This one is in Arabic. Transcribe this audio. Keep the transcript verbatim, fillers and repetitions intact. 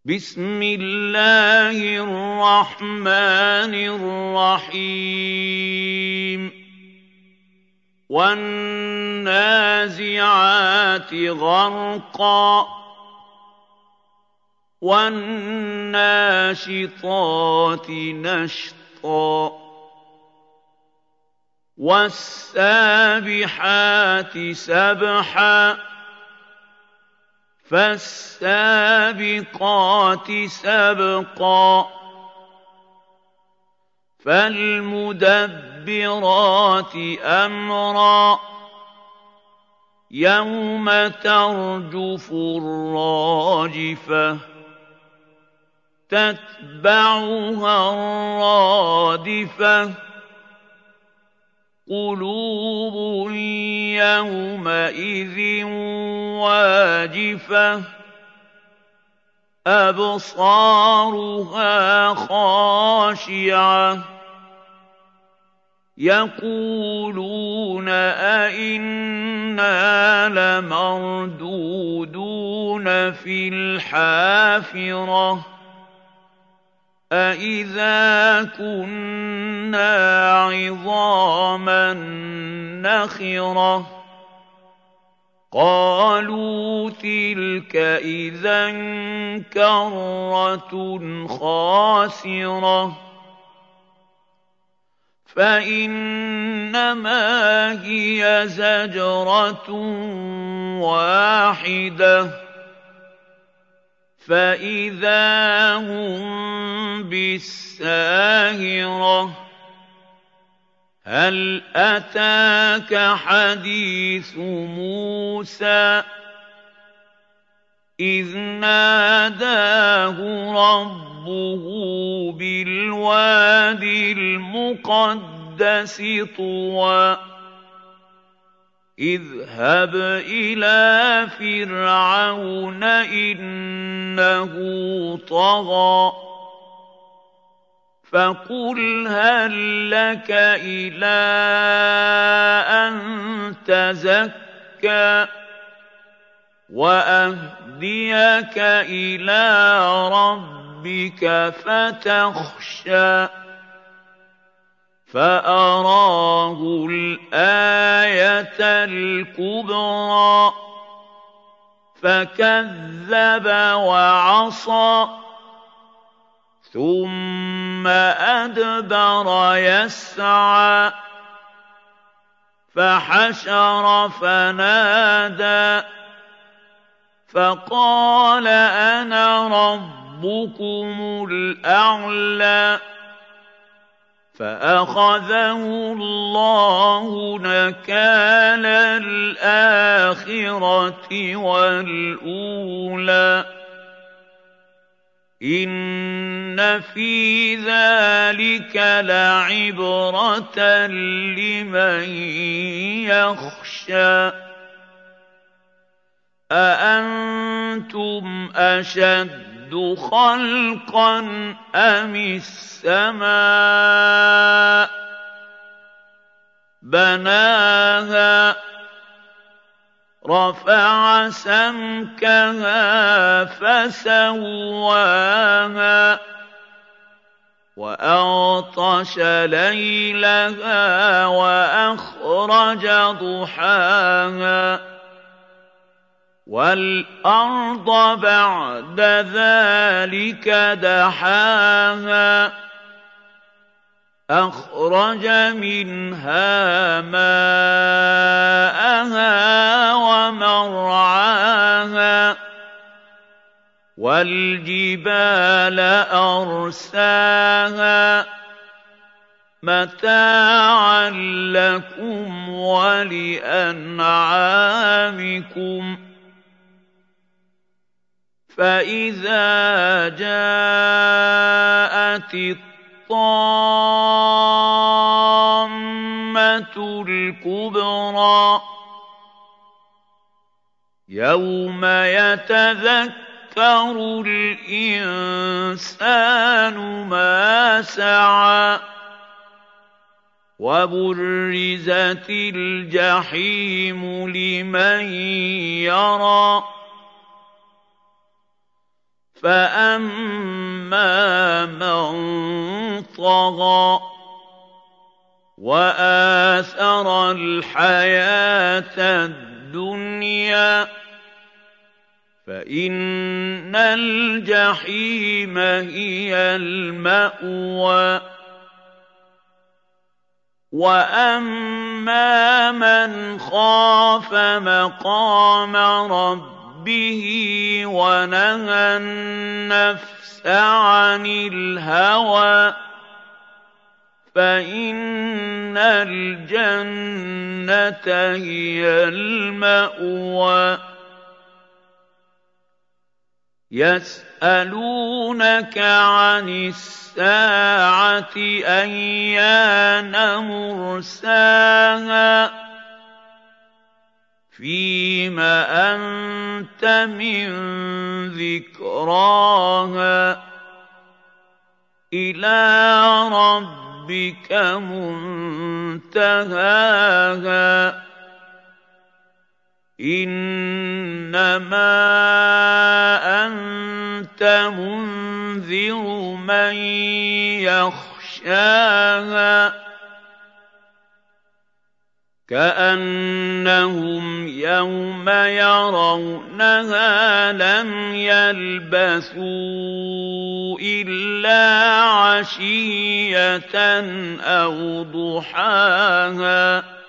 بسم الله الرحمن الرحيم والنازعات غرقا والناشطات نشطا والسابحات سبحا فالسابقات سبقا فالمدبرات أمرا يوم ترجف الراجفة تتبعها الرادفة قلوب يومئذ واجفة أبصارها خاشعة يقولون أئنا لمردودون في الحافرة أَإِذَا كُنَّا عِظَامًا نَخِرَةً قَالُوا تِلْكَ إِذًا كَرَّةٌ خَاسِرَةٌ فَإِنَّمَا هِيَ زَجْرَةٌ وَاحِدَةٌ فَإِذَا هُم بِالسَّاهِرَةِ هَلْ أَتَاكَ حَدِيثُ مُوسَىٰ إِذْ نَادَاهُ رَبُّهُ بِالْوَادِ الْمُقَدَّسِ طُوًى اذْهَبْ إِلَىٰ فِرْعَوْنَ إِنَّهُ طَغَىٰ فَقُلْ هَل لَّكَ إِلَىٰ أَن تَزَكَّىٰ وَأَهْدِيَكَ إِلَىٰ رَبِّكَ فَتَخْشَىٰ فَأَرَاهُ الْآيَةَ الْكُبْرَىٰ فَكَذَّبَ وَعَصَىٰ ثُمَّ أَدْبَرَ يَسْعَىٰ فَحَشَرَ فَنَادَىٰ فَقَالَ أَنَا رَبُّكُمُ الْأَعْلَىٰ فَأَخَذَهُ اللَّهُ نَكَالَ الْآخِرَةِ وَالْأُولَىٰ إِنَّ فِي ذَٰلِكَ لَعِبْرَةً لِّمَن يَخْشَىٰ أَأَنتُمْ أَشَدُّ خَلْقًا أَمِ السَّمَاءُ بَنَاهَا رَفَعَ سَمْكَهَا فَسَوَّاهَا وَأَغْطَشَ لَيْلَهَا وَأَخْرَجَ ضُحَاهَا وَالْأَرْضَ بَعْدَ ذَٰلِكَ دَحَاهَا أَخْرَجَ مِنْهَا مَاءَهَا وَمَرْعَاهَا وَالْجِبَالَ أَرْسَاهَا مَتَاعًا لَّكُمْ وَلِأَنْعَامِكُمْ فَإِذَا جَاءَتِ الطَّامَّةُ الْكُبْرَىٰ يَوْمَ يَتَذَكَّرُ الْإِنسَانُ مَا سَعَىٰ وَبُرِّزَتِ الْجَحِيمُ لِمَن يَرَىٰ فَأَمَّا مَن طَغَىٰ وَآثَرَ الْحَيَاةَ الدُّنْيَا فَإِنَّ الْجَحِيمَ هِيَ الْمَأْوَىٰ وَأَمَّا مَنْ خَافَ مَقَامَ رَبِّهِ وَنَهَى النَّفْسَ عَنِ الْهَوَىٰ فَإِنَّ الْجَنَّةَ هِيَ الْمَأْوَىٰ يَسْأَلُونَكَ عَنِ السَّاعَةِ أَيَّانَ مُرْسَاهَا فِيمَ أَنتَ مِن ذِكْرَاهَا إِلَىٰ رَبِّكَ مُنتَهَاهَا إِنَّمَا أَنتَ مُنذِرُ مَن يَخْشَاهَا كَأَنَّهُمْ يَوْمَ يَرَوْنَهَا لَمْ يَلْبَثُوا إِلَّا عَشِيَّةً أَوْ ضُحَاهَا